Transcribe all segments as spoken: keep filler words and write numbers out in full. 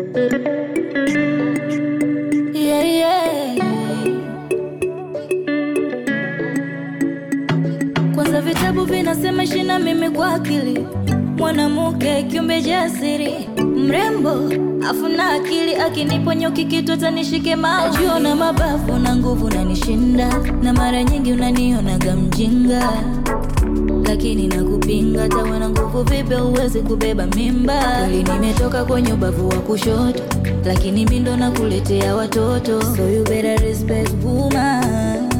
Yeah, yeah. Kwanza vitabu vinasema shina mimi kwa akili, mwanamke kiumbe jasiri, mrembo afuna akili, akiniponyoki kitu tanishike mawe. Najiona mabavu na nguvu na nishinda, na mara nyingi unanionaga mjinga, lakini nakupinga. Tawa na nguvu vipi uwezi kubeba mimba? Kweli nimetoka kwenye ubavu wa kushoto, lakini mimi ndo nakuletea watoto. So you better respect woman.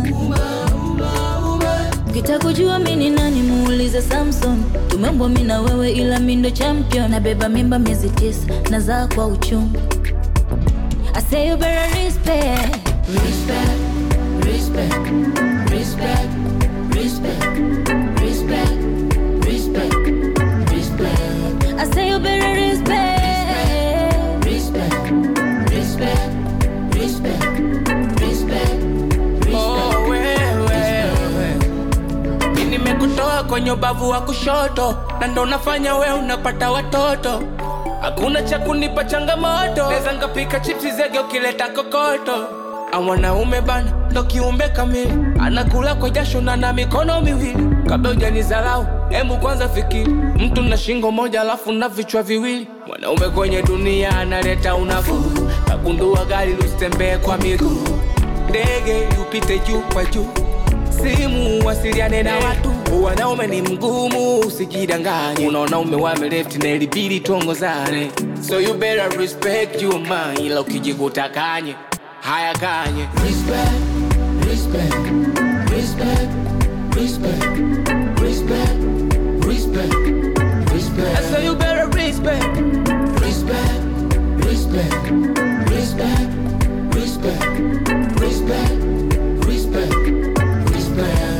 Ukitaka kujua mimi ni nani muulize Samson. Tumeumbwa mimi na wewe ila mimi ndo champion. Nabeba mimba miezi tisa na zaa kwa uchungu. I say you better respect. Respect, respect, respect, respect, respect, respect, respect. I say you better respect. Respect, respect, respect, respect, respect. Oh, wewe nimekutoa kwenye ubavu wa kushoto, na ndo nafanya wewe unapata watoto. Hakuna cha kunipa changamoto, neza ngapika chipsi zege ukileta kokoto. Mwanaume bana ndo kiumbe kamili, anakula kwa jasho na na mikono miwili. Kabla hujanizalau hemu kwanza fikiri, mtu na shingo moja alafu na vichwa viwili. Mwanaume kwenye dunia analeta unafuu, kagundua gari lusitembee kwa miguu, ndege upite juu kwa juu, simu wasiliane na watu. Wanaume ni mgumu usijidanganye, unaona umewa left na ilibidi tuongozane. So you better respect your man, ila ukijikuta kanye haya kanye. Respect, respect, respect, respect, respect, respect, respect. I say you better respect. Respect, respect, respect, respect, respect, respect, respect.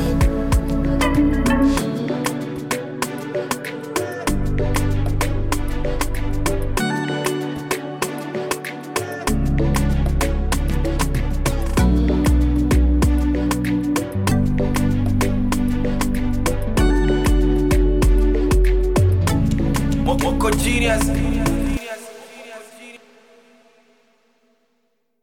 Moko genius.